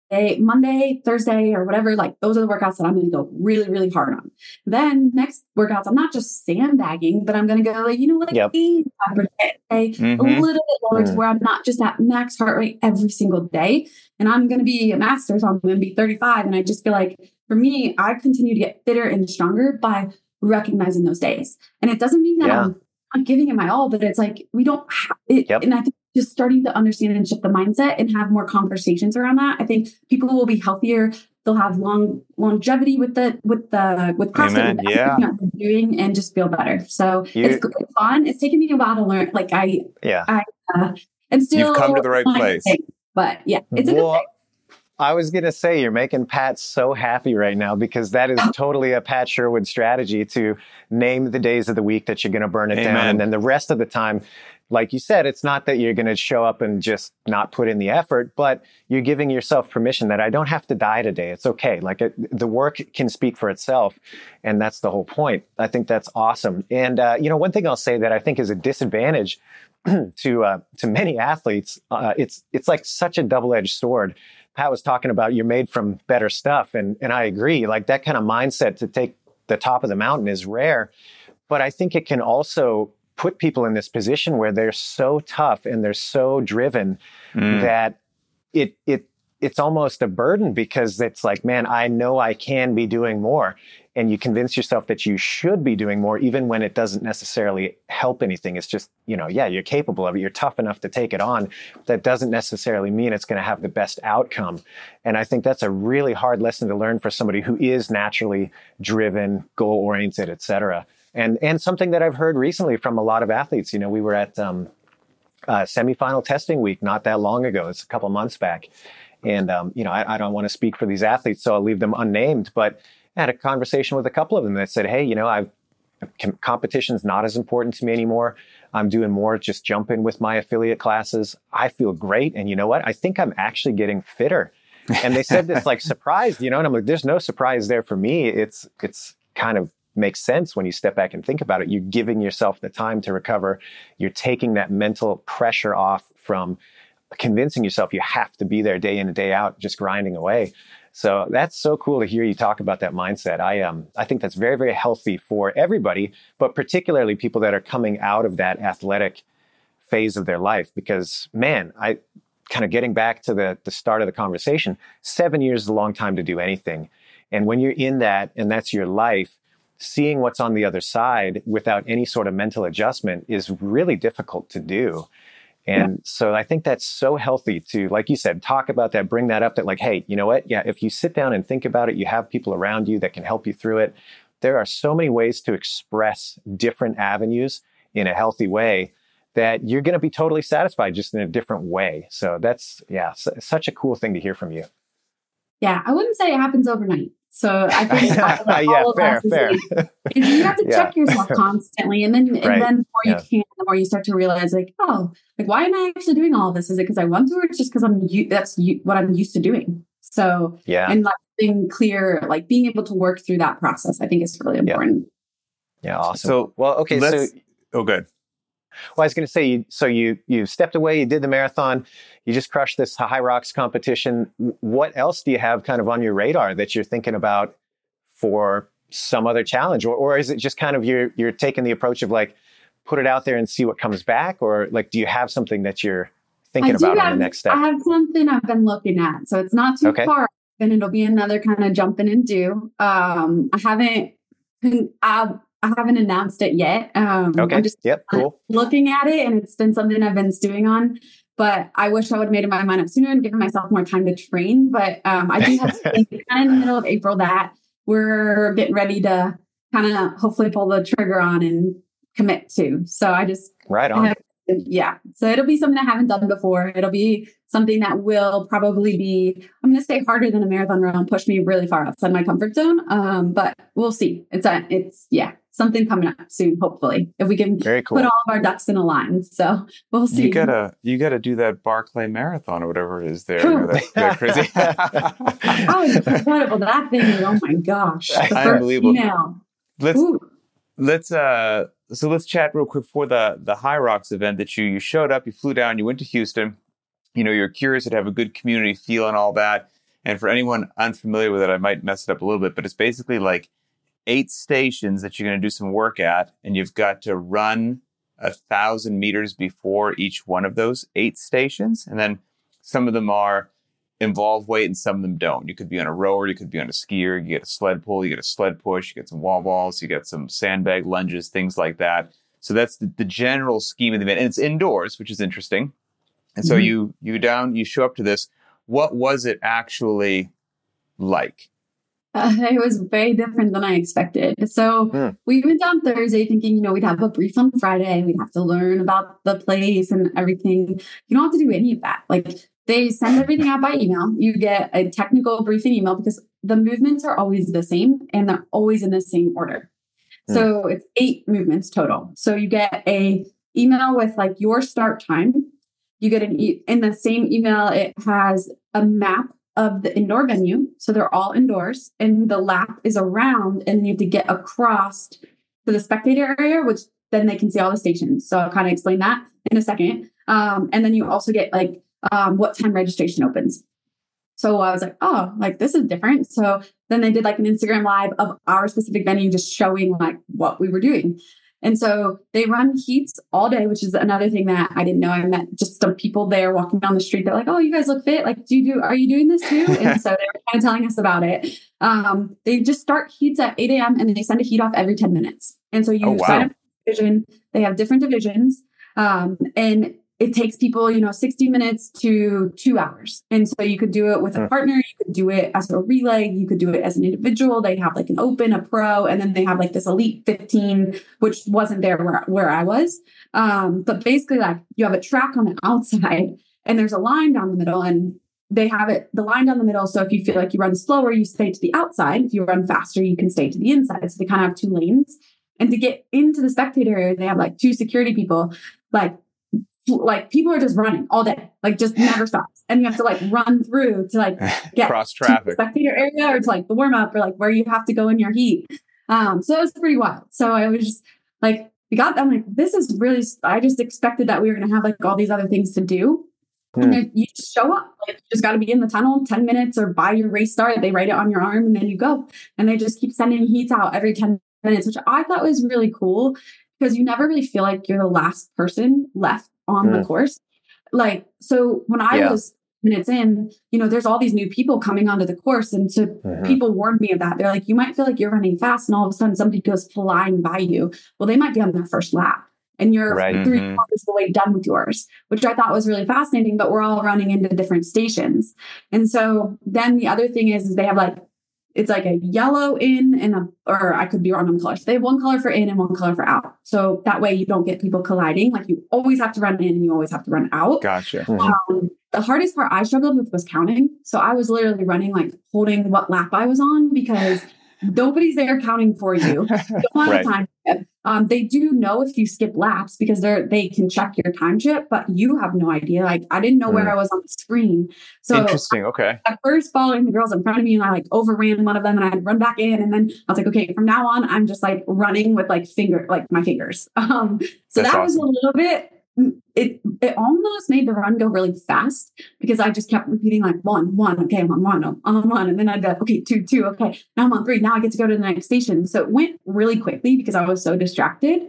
Monday, Thursday, or whatever, like those are the workouts that I'm going to go really, really hard on. Then next workouts, I'm not just sandbagging, but I'm going to go like, 85%, a little bit lower to where I'm not just at max heart rate every single day. And I'm going to be a master, so I'm going to be 35. And I just feel like for me, I continue to get fitter and stronger by recognizing those days. And it doesn't mean that I'm giving it my all, but it's like, we don't have it. And I think just starting to understand and shift the mindset and have more conversations around that. I think people will be healthier. They'll have longevity with CrossFit, with everything that they're doing, and just feel better. So it's fun. It's taken me a while to learn. Like and still you've come to the right place. But yeah, it's a good thing. I was going to say, you're making Pat so happy right now, because that is totally a Pat Sherwood strategy to name the days of the week that you're going to burn it down. And then the rest of the time, like you said, it's not that you're going to show up and just not put in the effort, but you're giving yourself permission that I don't have to die today. It's okay. Like the work can speak for itself. And that's the whole point. I think that's awesome. And, one thing I'll say that I think is a disadvantage to many athletes, it's like such a double-edged sword. Pat was talking about you're made from better stuff. And I agree, like that kind of mindset to take the top of the mountain is rare. But I think it can also put people in this position where they're so tough and they're so driven that it's almost a burden, because it's like, man, I know I can be doing more. And you convince yourself that you should be doing more, even when it doesn't necessarily help anything. It's just, you're capable of it. You're tough enough to take it on. That doesn't necessarily mean it's going to have the best outcome. And I think that's a really hard lesson to learn for somebody who is naturally driven, goal-oriented, et cetera. And something that I've heard recently from a lot of athletes. We were at semifinal testing week not that long ago. It's a couple months back. And, I don't want to speak for these athletes, so I'll leave them unnamed. But I had a conversation with a couple of them that said, hey, competition's not as important to me anymore. I'm doing more just jump in with my affiliate classes. I feel great. And you know what? I think I'm actually getting fitter. And they said this like surprised, and I'm like, there's no surprise there for me. It's kind of makes sense when you step back and think about it. You're giving yourself the time to recover. You're taking that mental pressure off from convincing yourself you have to be there day in and day out, just grinding away. So that's so cool to hear you talk about that mindset. I think that's very, very healthy for everybody, but particularly people that are coming out of that athletic phase of their life. Because, man, I kind of getting back to the start of the conversation, 7 years is a long time to do anything. And when you're in that, and that's your life, seeing what's on the other side without any sort of mental adjustment is really difficult to do. And so I think that's so healthy to, like you said, talk about that, bring that up, that like, hey, you know what? Yeah, if you sit down and think about it, you have people around you that can help you through it. There are so many ways to express different avenues in a healthy way that you're going to be totally satisfied just in a different way. So that's, such a cool thing to hear from you. Yeah, I wouldn't say it happens overnight. So I think fair. You have to check yourself constantly, and then the more you can, the more you start to realize, like, why am I actually doing all of this? Is it because I want to, or it's just because that's what I'm used to doing? So and like being clear, like being able to work through that process, I think is really important. Yeah, awesome. So okay, good. Well, I was going to say, you stepped away, you did the marathon, you just crushed this High Rocks competition. What else do you have kind of on your radar that you're thinking about for some other challenge? Or is it just kind of you're taking the approach of like, put it out there and see what comes back? Or like, do you have something that you're thinking about on the next step? I have something I've been looking at. So it's not too far, and it'll be another kind of jump in and do. I haven't announced it yet. I'm just cool. Looking at it, and it's been something I've been stewing on, but I wish I would have made my mind up sooner and given myself more time to train. But I do have something kind of in the middle of April that we're getting ready to kind of hopefully pull the trigger on and commit to. So I just right on. So it'll be something I haven't done before. It'll be something that will probably be, I'm going to say, harder than a marathon run, push me really far outside my comfort zone. But we'll see. It's something coming up soon, hopefully, if we can put all of our ducks in a line. So we'll see. You gotta do that Barclay Marathon or whatever it is there. That crazy. Oh, incredible. That thing is, oh my gosh. Unbelievable. Let's chat real quick for the High Rocks event that you showed up, you flew down, you went to Houston. You're curious to have a good community feel and all that. And for anyone unfamiliar with it, I might mess it up a little bit, but it's basically like 8 stations that you're going to do some work at, and you've got to run 1,000 meters before each one of those 8 stations. And then some of them involve weight and some of them don't. You could be on a rower, you could be on a skier, you get a sled pull, you get a sled push, you get some wall balls, you get some sandbag lunges, things like that. So that's the general scheme of the event. And it's indoors, which is interesting. And so you show up to this. What was it actually like? It was very different than I expected. So we went on Thursday thinking, we'd have a brief on Friday. We'd have to learn about the place and everything. You don't have to do any of that. Like, they send everything out by email. You get a technical briefing email because the movements are always the same and they're always in the same order. So it's 8 movements total. So you get a email with like your start time. You get in the same email, it has a map of the indoor venue. So they're all indoors and the lap is around, and you have to get across to the spectator area, which then they can see all the stations. So I'll kind of explain that in a second. And then you also get like what time registration opens. So I was like, oh, like this is different. So then they did like an Instagram live of our specific venue, just showing like what we were doing. And so they run heats all day, which is another thing that I didn't know. I met just some people there walking down the street. They're like, oh, you guys look fit. Like, are you doing this too? And so they were kind of telling us about it. They just start heats at 8 a.m. and they send a heat off every 10 minutes. And so you sign up for a division. They have different divisions. And it takes people, 60 minutes to 2 hours. And so you could do it with a partner. You could do it as a relay. You could do it as an individual. They have like an open, a pro, and then they have like this elite 15, which wasn't there where I was. But basically like you have a track on the outside and there's a line down the middle, and they have the line down the middle. So if you feel like you run slower, you stay to the outside. If you run faster, you can stay to the inside. So they kind of have 2 lanes. And to get into the spectator area, they have like 2 security people, like people are just running all day, like just never stops. And you have to like run through to like get cross traffic to the spectator area or to like the warm up or like where you have to go in your heat. So it was pretty wild. So I was just like, I'm like, this is really, I just expected that we were going to have like all these other things to do. And then you just show up, like, you just got to be in the tunnel 10 minutes or by your race start. They write it on your arm and then you go, and they just keep sending heats out every 10 minutes, which I thought was really cool because you never really feel like you're the last person left on the course. Like, so when I was minutes in, there's all these new people coming onto the course. And so people warned me of that. They're like, you might feel like you're running fast and all of a sudden somebody goes flying by you. Well, they might be on their first lap and you're 3 quarters the way done with yours, which I thought was really fascinating, but we're all running into different stations. And so then the other thing is they have like, it's like a yellow in or I could be wrong on the colors. They have 1 color for in and 1 color for out. So that way you don't get people colliding. Like you always have to run in and you always have to run out. Gotcha. The hardest part I struggled with was counting. So I was literally running, like holding what lap I was on because nobody's there counting for you. You don't have time. They do know if you skip laps because they can check your time chip, but you have no idea. Like I didn't know where I was on the screen. So interesting. Okay. At first following the girls in front of me and I like overran one of them and I'd run back in. And then I was like, okay, from now on, I'm just like running with like my fingers. So that's that was awesome. A little bit, it almost made the run go really fast because I just kept repeating like 1, okay, I'm on 1. And then I'd go, okay, 2, okay, now I'm on 3. Now I get to go to the next station. So it went really quickly because I was so distracted.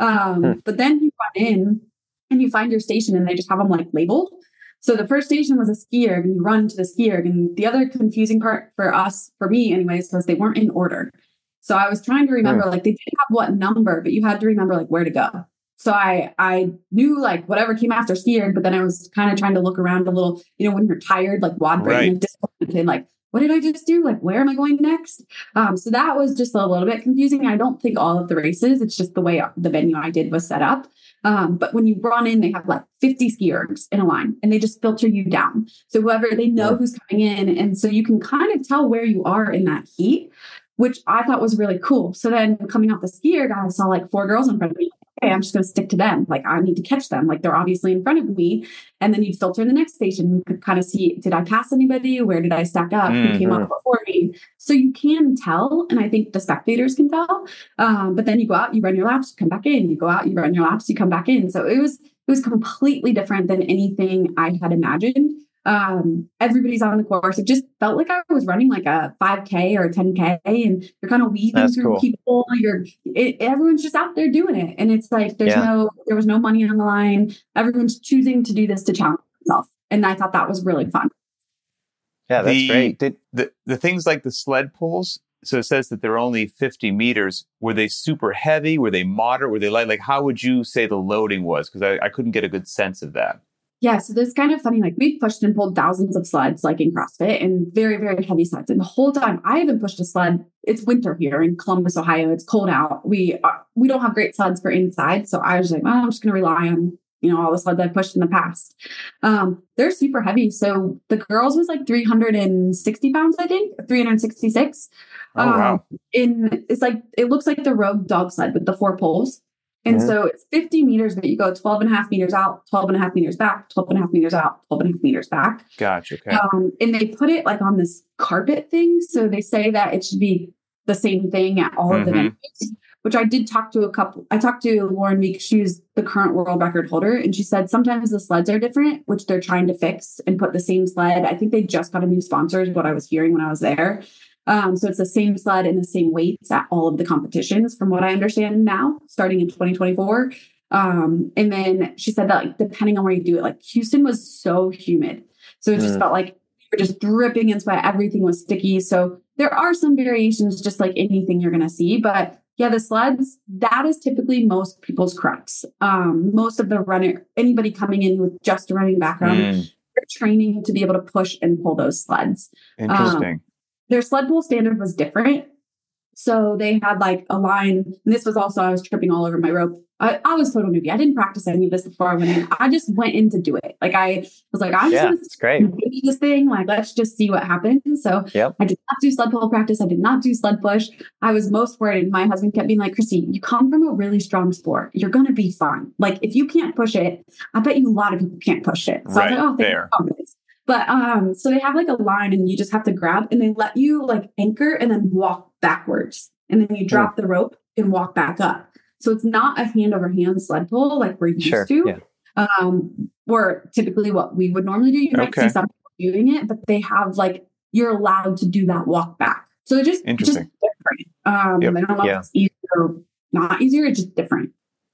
But then you run in and you find your station and they just have them like labeled. So the first station was a ski erg and you run to the ski erg. And the other confusing part for me anyways, was they weren't in order. So I was trying to remember, like they didn't have what number, but you had to remember like where to go. So I knew like whatever came after ski erg, but then I was kind of trying to look around a little, when you're tired, like wad brain and disappointed, like, what did I just do? Like, where am I going next? So that was just a little bit confusing. I don't think all of the races, it's just the way the venue I did was set up. But when you run in, they have like 50 ski ergs in a line and they just filter you down. So whoever they know who's coming in. And so you can kind of tell where you are in that heat, which I thought was really cool. So then coming off the ski erg, I saw like 4 girls in front of me. Okay, I'm just going to stick to them. Like I need to catch them. Like they're obviously in front of me. And then you'd filter in the next station. You could kind of see, did I pass anybody? Where did I stack up? Who came up before me? So you can tell. And I think the spectators can tell. But then you go out, you run your laps, you come back in. You go out, you run your laps, you come back in. So it was completely different than anything I had imagined. Everybody's on the course. It just felt like I was running like a 5K or a 10K, and you're kind of weaving through people. Everyone's just out there doing it. And it's like, there was no money on the line. Everyone's choosing to do this to challenge themselves. And I thought that was really fun. Yeah, that's great. The things like the sled pulls, so it says that they're only 50 meters. Were they super heavy? Were they moderate? Were they light? Like, how would you say the loading was? Because I couldn't get a good sense of that. Yeah, so this kind of funny, like we've pushed and pulled thousands of sleds like in CrossFit and very, very heavy sleds. And the whole time I haven't pushed a sled. It's winter here in Columbus, Ohio. It's cold out. We don't have great sleds for inside. So I was like, well, I'm just going to rely on, all the sleds I've pushed in the past. They're super heavy. So the girls was like 360 pounds, I think, 366. Oh, wow. It's like, it looks like the Rogue dog sled with the 4 poles. And so it's 50 meters, but you go 12 and a half meters out, 12 and a half meters back, 12 and a half meters out, 12 and a half meters back. Gotcha. Okay. And they put it like on this carpet thing. So they say that it should be the same thing at all of the venues, which I did talk to I talked to Lauren Meek. She's the current world record holder. And she said sometimes the sleds are different, which they're trying to fix and put the same sled. I think they just got a new sponsor is what I was hearing when I was there. So it's the same sled and the same weights at all of the competitions, from what I understand now, starting in 2024. And then she said that, like, depending on where you do it, like Houston was so humid. So it just felt like you were just dripping in sweat. Everything was sticky. So there are some variations, just like anything you're going to see. But yeah, the sleds, that is typically most people's crux. Most of the anybody coming in with just a running background, they're training to be able to push and pull those sleds. Interesting. Their sled pull standard was different. So they had like a line, and this was also, I was tripping all over my rope. I was total newbie. I didn't practice any of this before I went in. I just went in to do it. Like I was like, I'm just going to do this thing. Like, let's just see what happens. So I did not do sled pull practice. I did not do sled push. I was most worried. My husband kept being like, Christy, you come from a really strong sport. You're going to be fine. Like if you can't push it, I bet you a lot of people can't push it. So I was like, oh, fair. But so they have like a line and you just have to grab, and they let you like anchor and then walk backwards. And then you drop the rope and walk back up. So it's not a hand over hand sled pull like we're used to. Or typically what we would normally do. You might see some people doing it, but they have like, you're allowed to do that walk back. So it's just different. I don't know if it's easier or not easier. It's just different.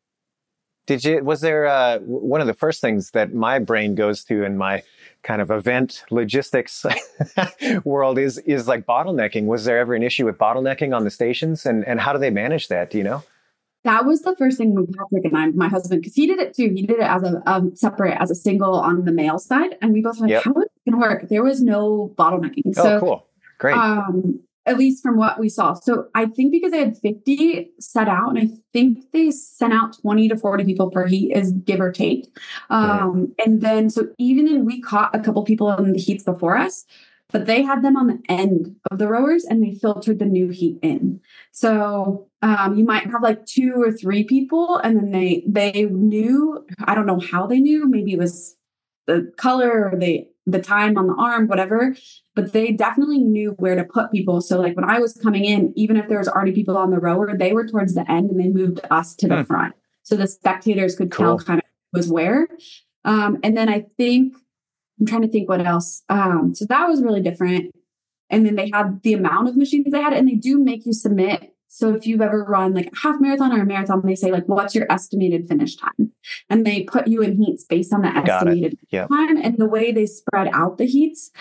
Was there one of the first things that my brain goes to in my kind of event logistics world is like bottlenecking? Was there ever an issue with bottlenecking on the stations, and how do they manage that? Do you know? That was the first thing with Patrick and my husband, because he did it too. He did it as a separate, as a single on the male side. And we both were like, how is it going to work? There was no bottlenecking. Oh, cool. Great. At least from what we saw. So I think because they had 50 set out, and I think they sent out 20 to 40 people per heat, is give or take. And then, so we caught a couple people in the heats before us, but they had them on the end of the rowers and they filtered the new heat in. So you might have like 2 or 3 people, and then they knew, I don't know how they knew, maybe it was the color or the time on the arm, whatever, but they definitely knew where to put people. So like when I was coming in, even if there was already people on the rower, they were towards the end and they moved us to the front. So the spectators could tell kind of was where. And then I'm trying to think what else. So that was really different. And then they had the amount of machines they had, and they do make you submit. So if you've ever run like a half marathon or a marathon, they say like, what's your estimated finish time? And they put you in heats based on the estimated time. And the way they spread out the heats,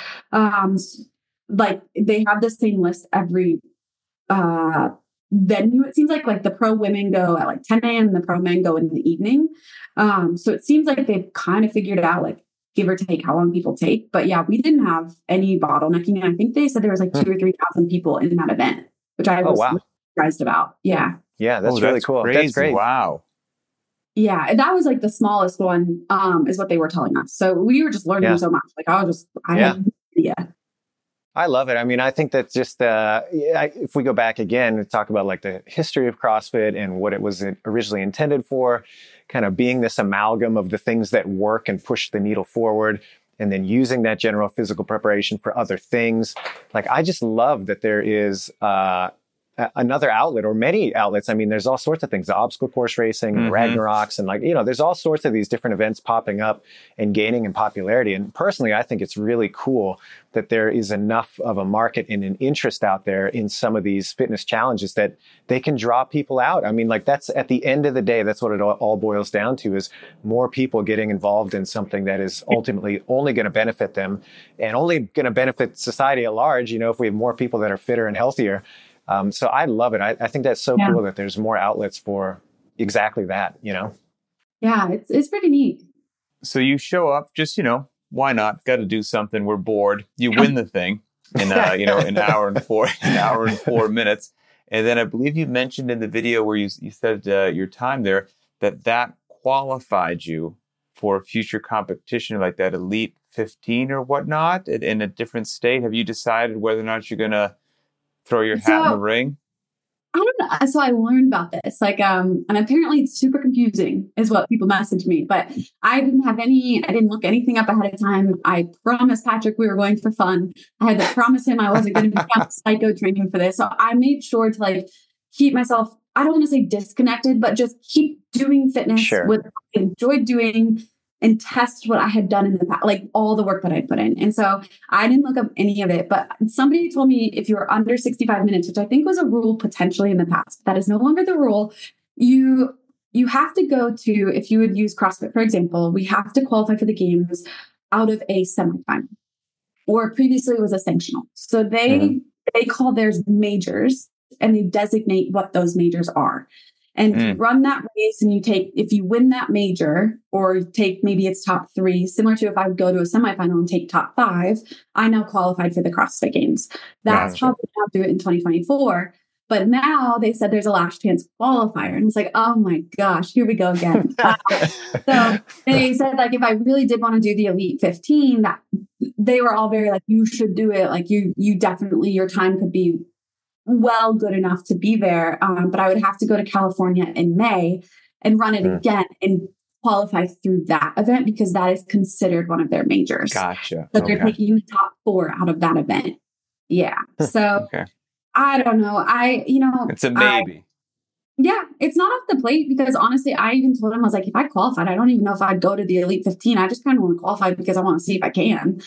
like they have the same list every venue. It seems like the pro women go at like 10 a.m. and the pro men go in the evening. So it seems like they've kind of figured out like give or take how long people take. But yeah, we didn't have any bottlenecking. And I think they said there was like 2,000 or 3,000 people in that event, which I was surprised about. Yeah. Yeah, that's really cool. Crazy. That's great. Wow. Yeah, and that was like the smallest one, is what they were telling us. So we were just learning so much. Like I had no idea. I love it. I mean, I think that's just, if we go back again and talk about like the history of CrossFit and what it was originally intended for, kind of being this amalgam of the things that work and push the needle forward, and then using that general physical preparation for other things. Like, I just love that there is, another outlet or many outlets. I mean, there's all sorts of things, the obstacle course racing, Ragnaroks, and like, there's all sorts of these different events popping up and gaining in popularity. And personally, I think it's really cool that there is enough of a market and an interest out there in some of these fitness challenges that they can draw people out. I mean, like that's at the end of the day, that's what it all boils down to, is more people getting involved in something that is ultimately only going to benefit them and only going to benefit society at large, if we have more people that are fitter and healthier. So I love it. I think that's so cool that there's more outlets for exactly that, Yeah, it's pretty neat. So you show up just, why not? Got to do something. We're bored. You win the thing in, an hour and 4 minutes. And then I believe you mentioned in the video where you said your time there that qualified you for a future competition like that Elite 15 or whatnot in a different state. Have you decided whether or not you're going to throw your hat in the ring? I don't know. So I learned about this, and apparently it's super confusing is what people message me, but I didn't look anything up ahead of time. I promised Patrick we were going for fun. I had to promise him I wasn't going to be psycho training for this. So I made sure to keep myself, I don't want to say disconnected, but just keep doing fitness what I enjoyed doing and test what I had done in the past, all the work that I put in. And so I didn't look up any of it, but somebody told me if you were under 65 minutes, which I think was a rule potentially in the past, that is no longer the rule. You have to go to, if you would use CrossFit, for example, we have to qualify for the games out of a semifinal, or previously it was a sanctional. So they call theirs majors, and they designate what those majors are. And if you run that race and if you win that major or take maybe it's top 3, similar to if I would go to a semifinal and take top 5, I now qualified for the CrossFit Games. That's how they now do it in 2024. But now they said there's a last chance qualifier. And it's like, oh my gosh, here we go again. So they said if I really did want to do the Elite 15, that they were all very you should do it. You definitely, your time could be good enough to be there. But I would have to go to California in May and run it again and qualify through that event because that is considered one of their majors. Gotcha. So they're taking the top 4 out of that event. Yeah. So I don't know. It's a maybe. It's not off the plate because honestly, I even told him, I was like, if I qualified, I don't even know if I'd go to the Elite 15. I just kind of want to qualify because I want to see if I can.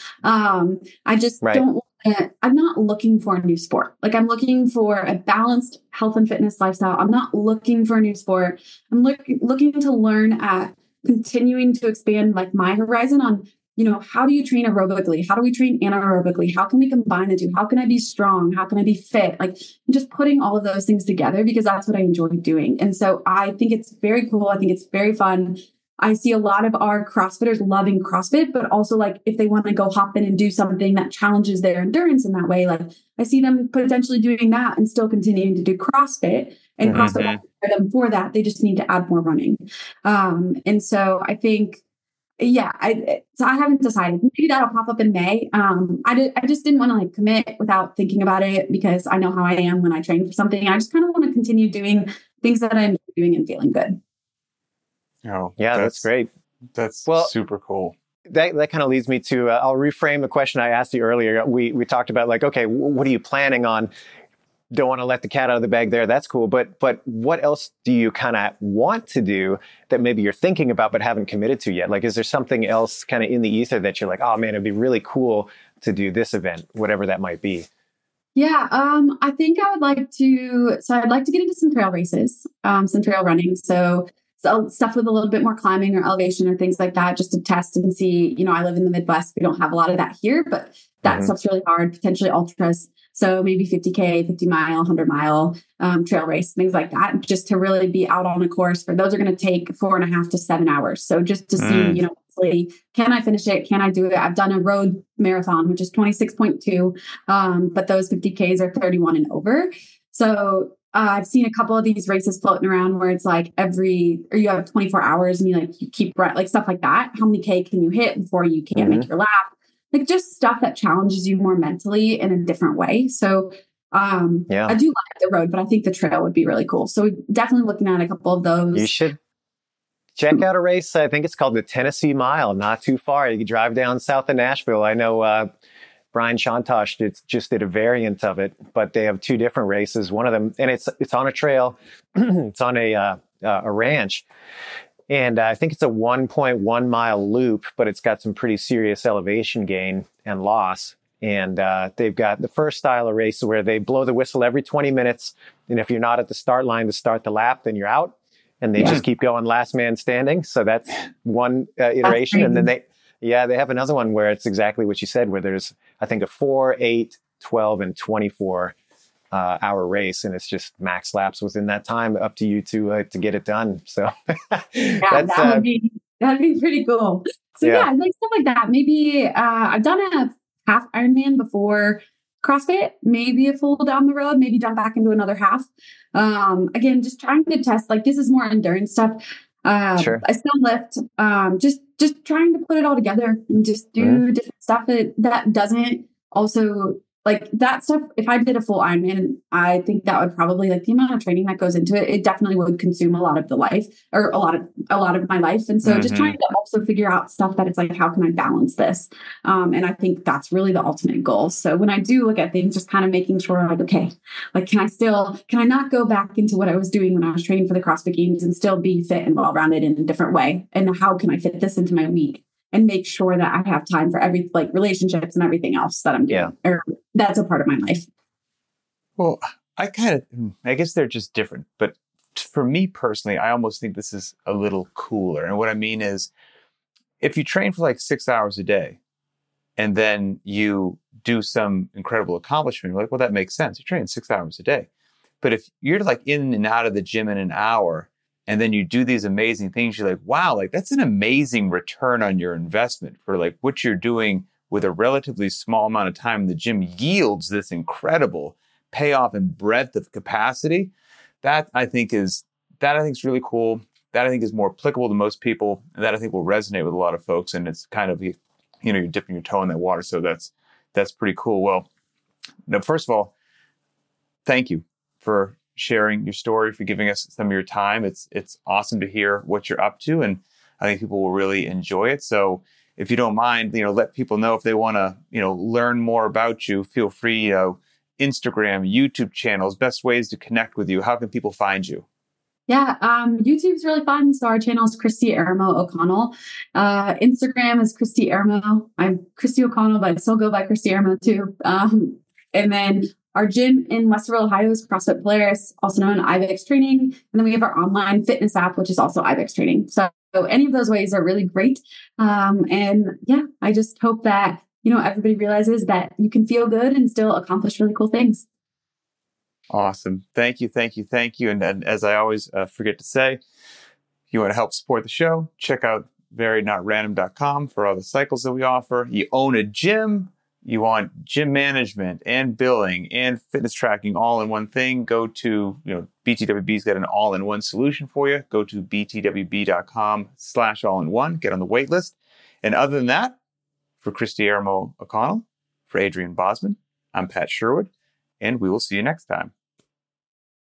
I just don't I'm not looking for a new sport. I'm looking for a balanced health and fitness lifestyle. I'm not looking for a new sport. I'm looking to learn at continuing to expand my horizon on, how do you train aerobically? How do we train anaerobically? How can we combine the two? How can I be strong? How can I be fit? Just putting all of those things together because that's what I enjoy doing. And so I think it's very cool. I think it's very fun. I see a lot of our CrossFitters loving CrossFit, but also if they want to go hop in and do something that challenges their endurance in that way, I see them potentially doing that and still continuing to do CrossFit, and CrossFit will prepare them for that. They just need to add more running. And so I think, I haven't decided. Maybe that'll pop up in May. I just didn't want to commit without thinking about it because I know how I am when I train for something. I just kind of want to continue doing things that I enjoy doing and feeling good. Oh, yeah, that's great. That's super cool. That kind of leads me to, I'll reframe the question I asked you earlier. We talked about okay, what are you planning on? Don't want to let the cat out of the bag there. That's cool. But what else do you kind of want to do that maybe you're thinking about but haven't committed to yet? Is there something else kind of in the ether that you're oh man, it'd be really cool to do this event, whatever that might be? Yeah, I think I would like to, I'd like to get into some trail races, some trail running. So stuff with a little bit more climbing or elevation or things like that, just to test and see. I live in the Midwest. We don't have a lot of that here, but that stuff's really hard, potentially ultras. So maybe 50K, 50 mile, 100-mile trail race, things like that, just to really be out on a course. For those are going to take 4.5 to 7 hours. So just to see, can I finish it? Can I do it? I've done a road marathon, which is 26.2, but those 50Ks are 31 and over. So I've seen a couple of these races floating around where it's you have 24 hours and you keep stuff like that. How many K can you hit before you can't make your lap? Just stuff that challenges you more mentally in a different way. So I do like the road, but I think the trail would be really cool. So definitely looking at a couple of those. You should check out a race. I think it's called the Tennessee Mile. Not too far. You can drive down south of Nashville. I know Brian Shantosh just did a variant of it, but they have two different races. One of them, and it's on a trail, it's on a ranch, and I think it's a 1.1 mile loop, but it's got some pretty serious elevation gain and loss. And they've got the first style of race where they blow the whistle every 20 minutes, and if you're not at the start line to start the lap, then you're out, and they just keep going last man standing. So that's one iteration, and then they have another one where it's exactly what you said, where there's, I think, a 4, 8, 12, and 24 hour race, and it's just max laps within that time. Up to you to get it done. So that'd be pretty cool. So like stuff like that. Maybe I've done a half Ironman before CrossFit, maybe a full down the road, maybe jump back into another half. Again, just trying to test, like, this is more endurance stuff. I still lift, just trying to put it all together and just do different stuff that doesn't also, like, that stuff. If I did a full Ironman, I think that would probably, like, the amount of training that goes into it, it definitely would consume a lot of the life, or a lot of my life. And so just trying to also figure out stuff that it's like, how can I balance this? And I think that's really the ultimate goal. So when I do look at things, just kind of making sure, like, okay, like, can I not go back into what I was doing when I was training for the CrossFit Games and still be fit and well-rounded in a different way? And how can I fit this into my week and make sure that I have time for every, like, relationships and everything else that I'm doing, or that's a part of my life. Well, I guess they're just different, but for me personally, I almost think this is a little cooler. And what I mean is, if you train for like 6 hours a day and then you do some incredible accomplishment, you're like, well, that makes sense. You're training 6 hours a day. But if you're like in and out of the gym in an hour, and then you do these amazing things, you're like, wow, like, that's an amazing return on your investment for, like, what you're doing with a relatively small amount of time in the gym yields this incredible payoff and breadth of capacity. That I think is really cool. That I think is more applicable to most people. And that I think will resonate with a lot of folks. And it's kind of, you're dipping your toe in that water. So that's pretty cool. Well, now, first of all, thank you for sharing your story, for giving us some of your time. It's awesome to hear what you're up to, and I think people will really enjoy it. So if you don't mind, let people know if they want to, learn more about you. Feel free, Instagram, YouTube channels, best ways to connect with you. How can people find you? Yeah, YouTube's really fun. So our channel is Christy Eramo O'Connell. Instagram is Christy Eramo. I'm Christy O'Connell, but I still go by Christy Eramo too. And then our gym in Westerville, Ohio is CrossFit Polaris, also known as IBEX Training. And then we have our online fitness app, which is also IBEX Training. So any of those ways are really great. And yeah, I just hope that, everybody realizes that you can feel good and still accomplish really cool things. Awesome. Thank you. And as I always forget to say, if you want to help support the show, check out variednotrandom.com for all the cycles that we offer. You own a gym, you want gym management and billing and fitness tracking all in one thing, go to, BTWB's got an all-in-one solution for you. Go to btwb.com/all-in-one, get on the wait list. And other than that, for Christy Eramo O'Connell, for Adrian Bosman, I'm Pat Sherwood, and we will see you next time.